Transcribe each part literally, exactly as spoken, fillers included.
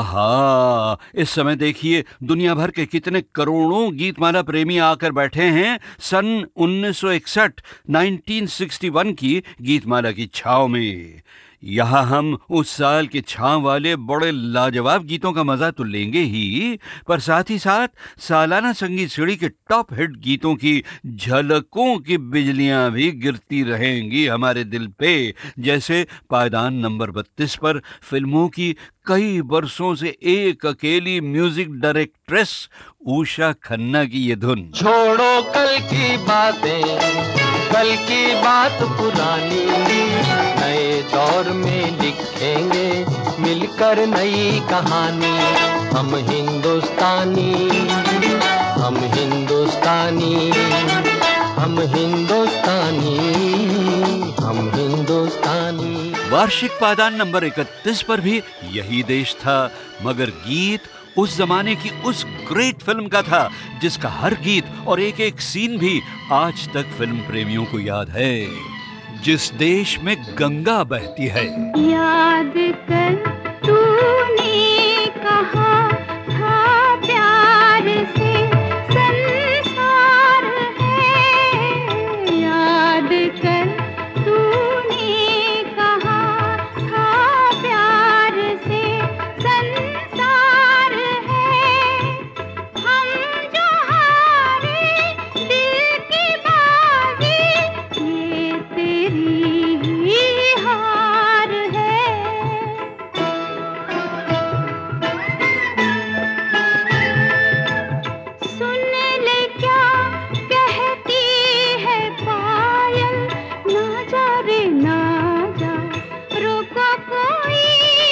आहा, इस समय देखिए दुनिया भर के कितने करोड़ों गीतमाला प्रेमी आकर बैठे हैं सन उन्नीस सौ इकसठ उन्नीस सौ इकसठ की गीतमाला की छाव में। यहाँ हम उस साल के छाव वाले बड़े लाजवाब गीतों का मजा तो लेंगे ही, पर साथ ही साथ सालाना संगीत सीढ़ी के टॉप हिट गीतों की झलकों की बिजलियां भी गिरती रहेंगी हमारे दिल पे। जैसे पायदान नंबर बत्तीस पर फिल्मों की कई बरसों से एक अकेली म्यूजिक डायरेक्ट्रेस उषा खन्ना की ये धुन। छोड़ो कल की बातें, कल की बात पुरानी, नए दौर में लिखेंगे मिलकर नई कहानी। हम हिंदुस्तानी, हम हिंदुस्तानी, हम हिंदुस्तानी, हम हिंदुस्तानी। वार्षिक पायदान नंबर इकतीस पर भी यही देश था, मगर गीत उस जमाने की उस ग्रेट फिल्म का था जिसका हर गीत और एक एक सीन भी आज तक फिल्म प्रेमियों को याद है। जिस देश में गंगा बहती है। याद कर तूने कहा था प्यार से संसार है, याद कर तूने कहा था प्यार से संसार है। हम जो हारे दिल की बाजी, ये तेरी ही हार है। सुन ले क्या कहती है पायल, ना जा रे ना जा, रुको कोई,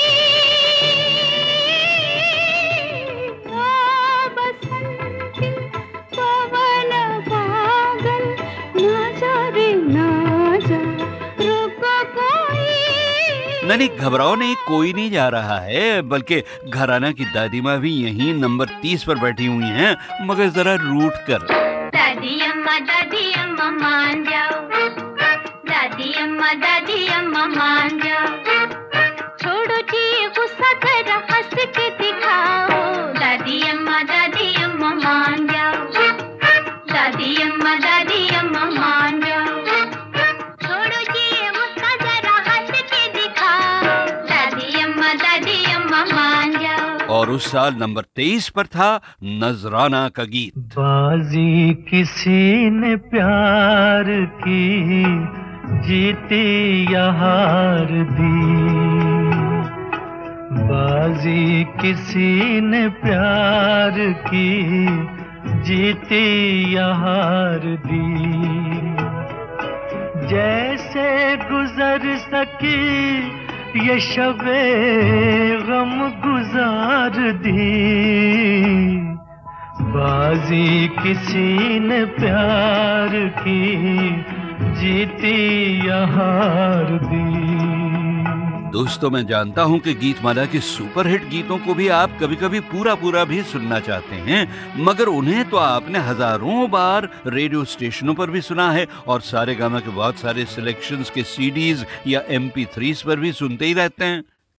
आ बसंती पवन पागल, ना जा रे ना जा, रुको कोई। नहीं नहीं, घबराओ नहीं, कोई नहीं जा रहा है, बल्कि घराना की दादी माँ भी यहीं नंबर तीस पर बैठी हुई हैं, मगर जरा रूठ कर। दादी अम्मा दादी अम्मा मान जाओ, दादी अम्मा दादी अम्मा मान जाओ, छोड़ो जी गुस्सा जरा हंस के दिखाओ। दादी अम्मा दादी अम्मा मान जाओ, दादी अम्मा दादी अम्मा मान जाओ, छोड़ो जी गुस्सा जरा हंस के दिखाओ। दादी अम्मा दादी अम्मा मान जाओ। और उस साल नंबर तेईस पर था नजराना का गीत। बाजी किसी ने प्यार की, जीती या हार दी, बाजी किसी ने प्यार की, जीती या हार दी। जैसे गुजर सकी ये शबे गम गुजार दी, बाजी किसी ने प्यार की, जीती या हार दी। दोस्तों, मैं जानता हूं कि गीतमाला के सुपरहिट गीतों को भी आप कभी कभी पूरा पूरा भी सुनना चाहते हैं, मगर उन्हें तो आपने हजारों बार रेडियो स्टेशनों पर भी सुना है और सारे गामा के बहुत सारे सिलेक्शंस के सीडीज या एम पी थ्रीज पर भी सुनते ही रहते हैं।